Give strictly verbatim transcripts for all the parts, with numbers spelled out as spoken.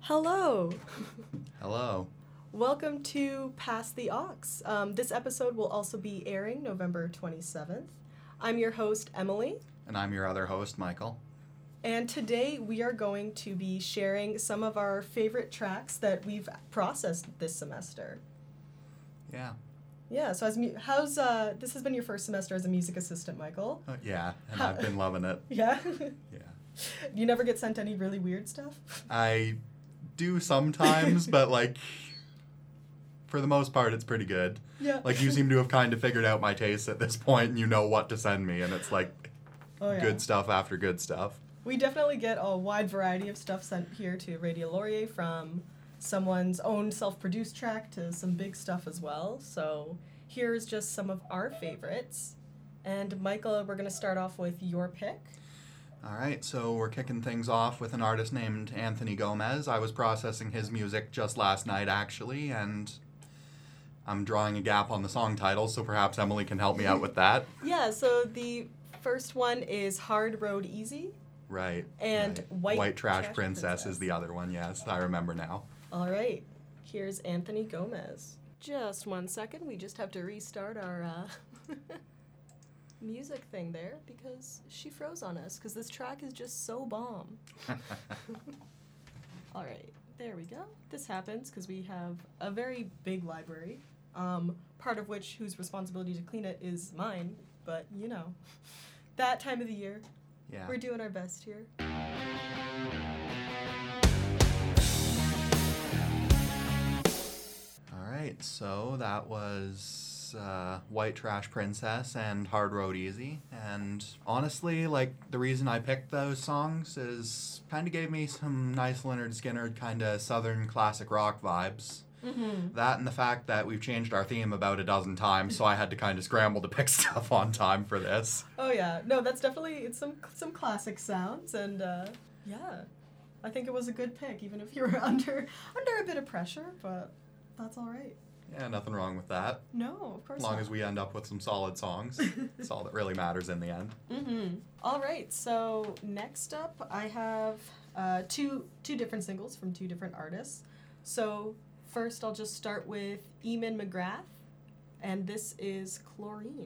Hello. Hello. Welcome to Pass the Aux. Um, this episode will also be airing November twenty-seventh. I'm your host, Emily. And I'm your other host, Michael. And today we are going to be sharing some of our favorite tracks that we've processed this semester. Yeah. Yeah, so as mu- how's, uh, this has been your first semester as a music assistant, Michael? Uh, yeah, and How- I've been loving it. Yeah? Yeah. You never get sent any really weird stuff? I do sometimes, but like, for the most part, it's pretty good. Yeah. Like, you seem to have kind of figured out my tastes at this point, and you know what to send me, and it's like Oh, yeah. good stuff after good stuff. We definitely get a wide variety of stuff sent here to Radio Laurier, from someone's own self-produced track to some big stuff as well. So here's just some of our favorites. And Michael, we're going to start off with your pick. All right, so we're kicking things off with an artist named Anthony Gomez. I was processing his music just last night, actually, and I'm drawing a gap on the song titles, so perhaps Emily can help me out with that. Yeah, so the first one is Hard Road Easy. Right. And right. White, White Trash, Trash Princess, Princess is the other one, yes. I remember now. All right, here's Anthony Gomez. Just one second, we just have to restart our uh, music thing there because she froze on us because this track is just so bomb. All right, there we go. This happens because we have a very big library, um, part of which whose responsibility to clean it is mine, but you know, that time of the year, Yeah. we're doing our best here. All right, so that was uh, White Trash Princess and Hard Road Easy. And honestly, like, the reason I picked those songs is kind of gave me some nice Lynyrd Skynyrd kind of southern classic rock vibes. Mm-hmm. That and the fact that we've changed our theme about a dozen times, so I had to kind of scramble to pick stuff on time for this. Oh yeah, no, that's definitely, it's some some classic sounds, and uh, yeah, I think it was a good pick, even if you were under under a bit of pressure, but that's all right. Yeah, nothing wrong with that. No, of course As long not. as we end up with some solid songs. That's all that really matters in the end. Mm-hmm. All right, so next up, I have uh, two two different singles from two different artists. So first, I'll just start with Eamon McGrath, and this is Chlorine.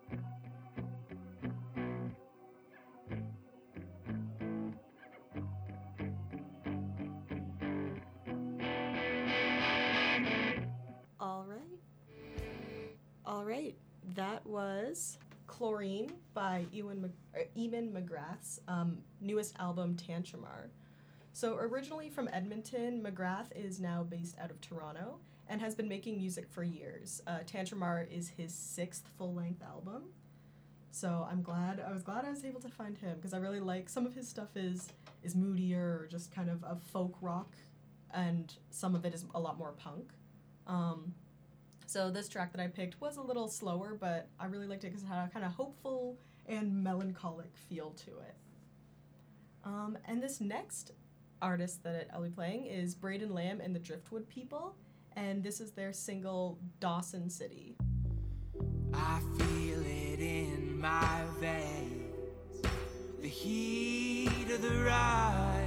All right. All right. That was Chlorine by Ewan Mc- er, Eamon McGrath's um, newest album, Tantramar. So originally from Edmonton, McGrath is now based out of Toronto and has been making music for years. Uh, Tantramar is his sixth full-length album. So I'm glad, I was glad I was able to find him because I really like, some of his stuff is is moodier or just kind of a folk rock, and some of it is a lot more punk. Um, so this track that I picked was a little slower, but I really liked it because it had a kind of hopeful and melancholic feel to it. Um, and this next artist that I'll be playing is Braden Lamb and the Driftwood People, and this is their single Dawson City. I feel it in my veins, the heat of the rise.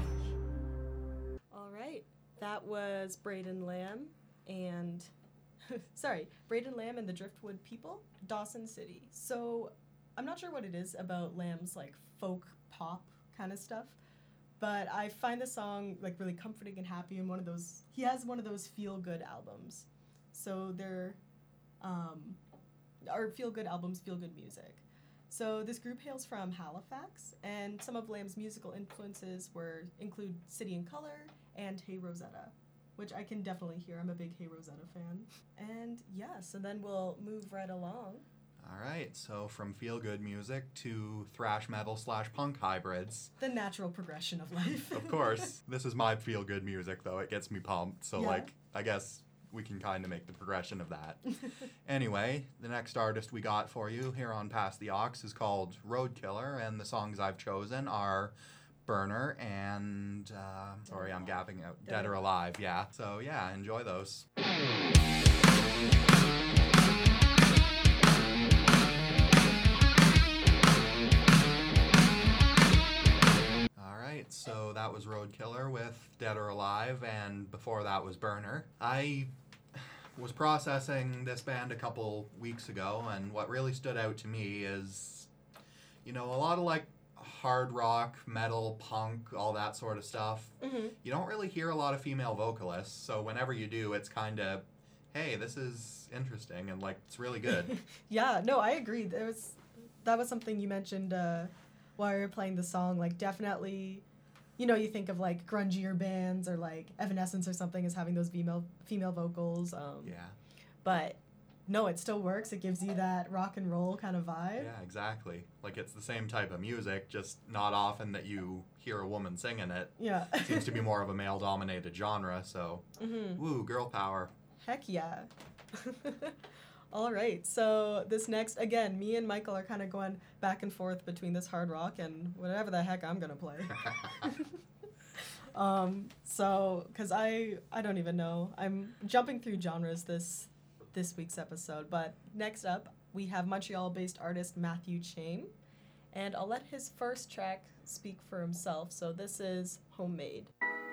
All right, that was Braden Lamb and, sorry, Braden Lamb and the Driftwood People, Dawson City. So I'm not sure what it is about Lamb's like folk pop kind of stuff, but I find the song like really comforting and happy, and one of those, he has one of those feel-good albums. So they're, um, or feel-good albums, feel-good music. So this group hails from Halifax, and some of Lamb's musical influences were include City and Colour and Hey Rosetta, which I can definitely hear. I'm a big Hey Rosetta fan. And yeah, so then we'll move right along. All right, so from feel-good music to thrash metal slash punk hybrids. The natural progression of life. Of course. This is my feel-good music, though. It gets me pumped, so, Yeah. like, I guess we can kind of make the progression of that. Anyway, the next artist we got for you here on Pass the Aux is called Roadkiller, and the songs I've chosen are Burner and, uh, sorry, I'm gapping out, Dead or Alive, yeah. So, yeah, enjoy those. All right. right, so that was Roadkiller with Dead or Alive, and before that was Burner. I was processing this band a couple weeks ago, and what really stood out to me is, you know, a lot of like hard rock, metal, punk, all that sort of stuff. Mm-hmm. You don't really hear a lot of female vocalists, so whenever you do, it's kind of, hey, this is interesting, and like, it's really good. Yeah, no, I agree. There was, that was something you mentioned uh, while you were playing the song. Like, definitely, you know, you think of like grungier bands or like Evanescence or something as having those female female vocals. Um, Yeah. But no, it still works. It gives you that rock and roll kind of vibe. Yeah, exactly. Like, it's the same type of music, just not often that you hear a woman singing it. Yeah. It seems to be more of a male-dominated genre, so Mm-hmm. woo, girl power. Heck yeah. All right. So this next, again, me and Michael are kind of going back and forth between this hard rock and whatever the heck I'm gonna play. um. So, cause I I don't even know. I'm jumping through genres this this week's episode. But next up, we have Montreal-based artist Matthew Chaim, and I'll let his first track speak for himself. So this is Homemade.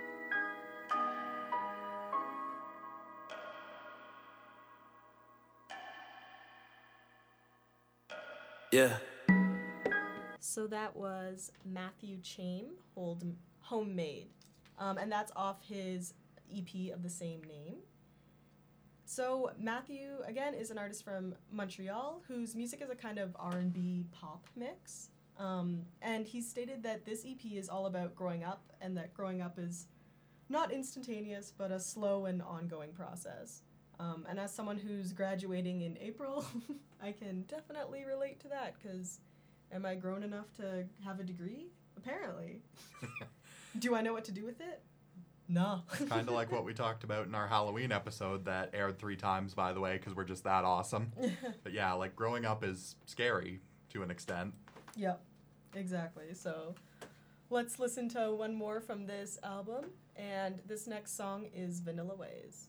Yeah. So that was Matthew Chaim, hold Homemade. Um, and that's off his E P of the same name. So Matthew, again, is an artist from Montreal whose music is a kind of R and B pop mix. Um, and he stated that this E P is all about growing up, and that growing up is not instantaneous, but a slow and ongoing process. Um, and as someone who's graduating in April, I can definitely relate to that, because am I grown enough to have a degree? Apparently. Do I know what to do with it? No. It's kind of like what we talked about in our Halloween episode that aired three times, by the way, because we're just that awesome. But yeah, like, growing up is scary to an extent. Yep, exactly. So let's listen to one more from this album, and this next song is Vanilla Ways.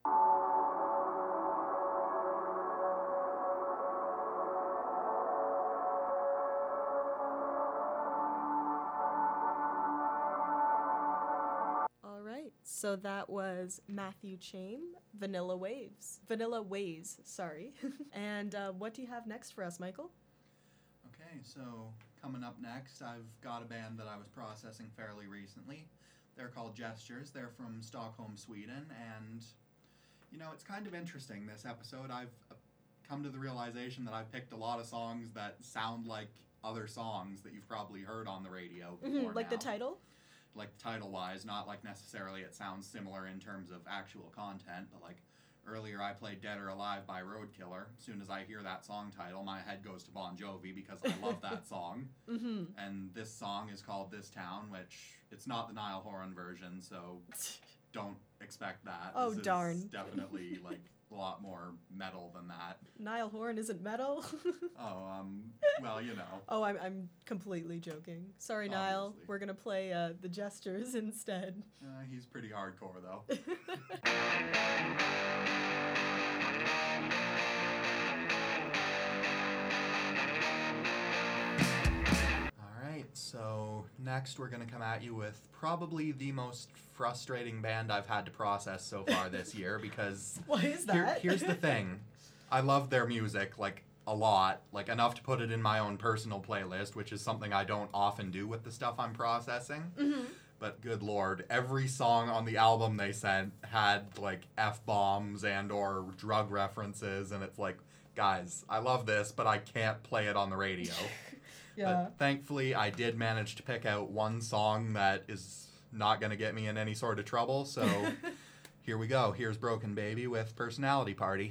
All right, so that was Matthew Chaim, Vanilla Waves. Vanilla Ways, sorry. And uh, what do you have next for us, Michael? Okay, so coming up next, I've got a band that I was processing fairly recently. They're called Gestures. They're from Stockholm, Sweden, and, you know, it's kind of interesting, this episode. I've come to the realization that I've picked a lot of songs that sound like other songs that you've probably heard on the radio before. Mm-hmm, like now. the title? Like title-wise, not like necessarily it sounds similar in terms of actual content, but like earlier I played Dead or Alive by Roadkiller. As soon as I hear that song title, my head goes to Bon Jovi because I love that song. Mm-hmm. And this song is called This Town, which it's not the Niall Horan version, so don't expect that. Oh, this darn. Is definitely like a lot more metal than that. Niall Horan isn't metal? Oh, um, well, you know. Oh, I'm, I'm completely joking. Sorry, Niall. Obviously. We're going to play uh, the Gestures instead. Uh, he's pretty hardcore, though. Alright, so next we're going to come at you with probably the most frustrating band I've had to process so far this year, because Why is here, that? here's the thing. I love their music, like, a lot, like, enough to put it in my own personal playlist, which is something I don't often do with the stuff I'm processing. Mm-hmm. But good lord, every song on the album they sent had, like, F-bombs and or drug references, and it's like, guys, I love this, but I can't play it on the radio. Yeah. But thankfully, I did manage to pick out one song that is not going to get me in any sort of trouble, so here we go. Here's Broken Baby with Personality Party.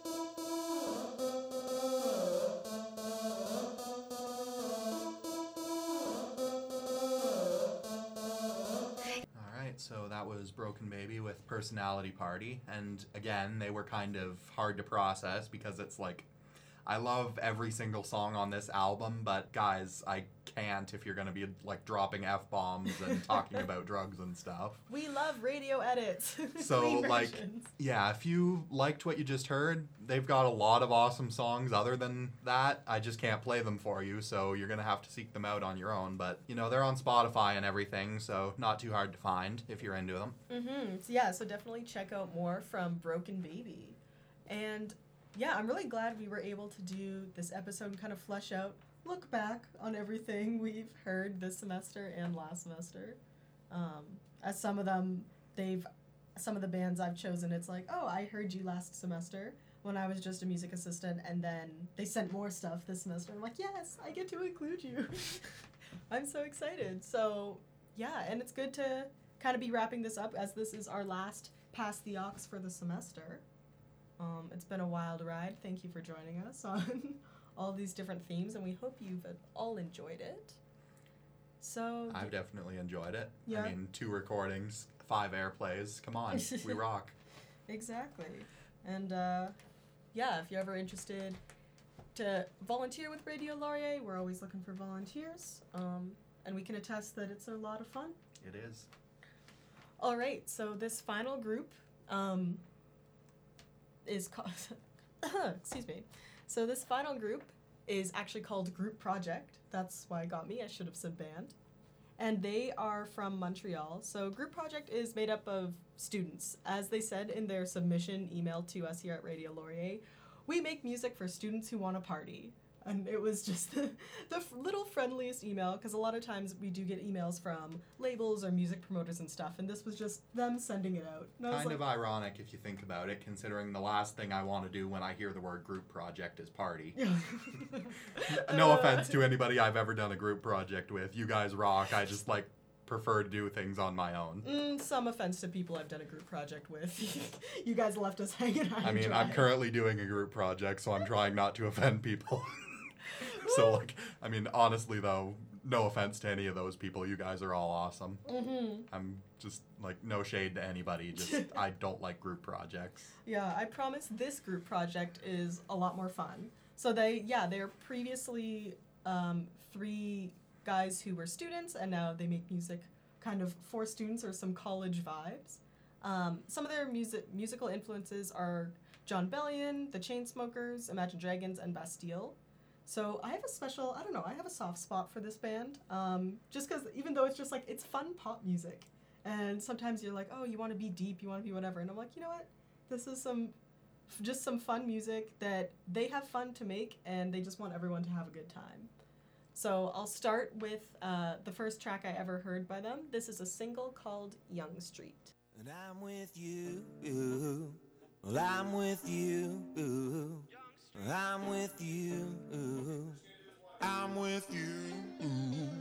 So that was Broken Baby with Personality Party, and again, they were kind of hard to process because it's like, I love every single song on this album, but guys, I can't if you're going to be like dropping F-bombs and talking about drugs and stuff. We love radio edits. So Clean like, versions. yeah, if you liked what you just heard, they've got a lot of awesome songs. Other than that, I just can't play them for you, so you're going to have to seek them out on your own. But, you know, they're on Spotify and everything, so not too hard to find if you're into them. Mm-hmm. So, yeah, so definitely check out more from Broken Baby. And, yeah, I'm really glad we were able to do this episode and kind of flesh out, look back on everything we've heard this semester and last semester. Um, as some of them, they've, some of the bands I've chosen, it's like, oh, I heard you last semester when I was just a music assistant, and then they sent more stuff this semester. I'm like, yes, I get to include you. I'm so excited. So, yeah, and it's good to kind of be wrapping this up as this is our last Pass the Aux for the semester. Um, it's been a wild ride. Thank you for joining us on all these different themes, and we hope you've all enjoyed it. So I've definitely enjoyed it. Yeah. I mean, two recordings, five airplays. Come on, we rock. Exactly. And, uh, yeah, if you're ever interested to volunteer with Radio Laurier, we're always looking for volunteers. Um, and we can attest that it's a lot of fun. It is. All right, so this final group um, is called... excuse me. So this final group is actually called Group Project. That's why it got me. I should have said band. And they are from Montreal. So Group Project is made up of students. As they said in their submission email to us here at Radio Laurier, we make music for students who want to party. And it was just the, the f- little friendliest email, because a lot of times we do get emails from labels or music promoters and stuff, and this was just them sending it out. And I was Kind like, of ironic if you think about it, considering the last thing I want to do when I hear the word group project is party. No Uh, offense to anybody I've ever done a group project with. You guys rock. I just, like, prefer to do things on my own. Mm, some offense to people I've done a group project with. You guys left us hanging high I and mean, dry. I'm currently doing a group project, so I'm trying not to offend people. So, like, I mean, honestly, though, no offense to any of those people. You guys are all awesome. Mm-hmm. I'm just, like, no shade to anybody. Just, I don't like group projects. Yeah, I promise this group project is a lot more fun. So they, yeah, they're previously um, three guys who were students, and now they make music kind of for students or some college vibes. Um, some of their music musical influences are John Bellion, The Chainsmokers, Imagine Dragons, and Bastille. So I have a special, I don't know, I have a soft spot for this band. Um, just because even though it's just like, it's fun pop music. And sometimes you're like, oh, you want to be deep, you want to be whatever. And I'm like, you know what? This is some, just some fun music that they have fun to make, and they just want everyone to have a good time. So I'll start with uh, the first track I ever heard by them. This is a single called Young Street. And I'm with you, well, I'm with you, I'm with you, I'm with you.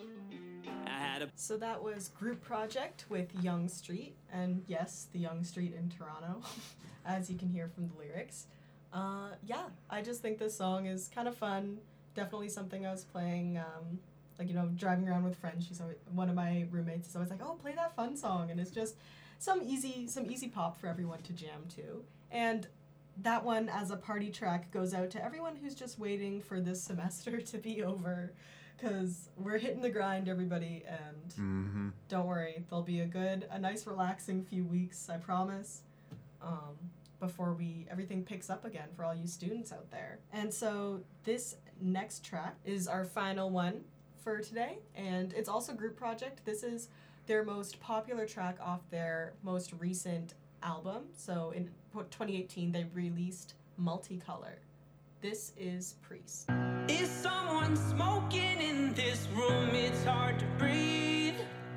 I had a So that was Group Project with Young Street, and yes, the Young Street in Toronto, as you can hear from the lyrics. Uh, yeah, I just think this song is kind of fun. Definitely something I was playing, um, like, you know, driving around with friends. She's always, one of my roommates is always like, oh, play that fun song, and it's just some easy, some easy pop for everyone to jam to. And that one, as a party track, goes out to everyone who's just waiting for this semester to be over, because we're hitting the grind, everybody, and Mm-hmm. don't worry, there'll be a good, a nice relaxing few weeks, I promise, um, before we, everything picks up again for all you students out there. And so this next track is our final one for today, and it's also Group Project. This is their most popular track off their most recent album. So in twenty eighteen, they released Multicolor. This is Priest. Is someone smoking in this room? It's hard to breathe.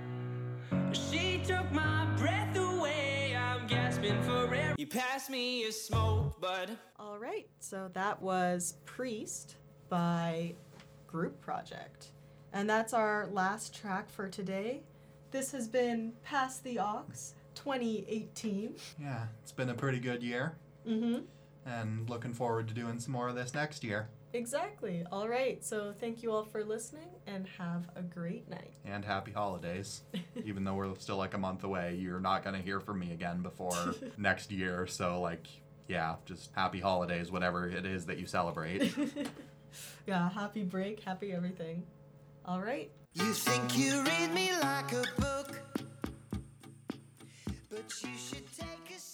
She took my breath away. I'm gasping for air. You pass me a smoke, bud. All right, so that was Priest by Group Project. And that's our last track for today. This has been Pass the Aux twenty eighteen. Yeah, it's been a pretty good year, Mm-hmm. and looking forward to doing some more of this next year. Exactly. All right, so thank you all for listening, and have a great night. And happy holidays. Even though we're still like a month away, you're not going to hear from me again before next year. So, like, yeah, just happy holidays, whatever it is that you celebrate. Yeah, happy break, happy everything. All right. You think you read me like a book, but you should take a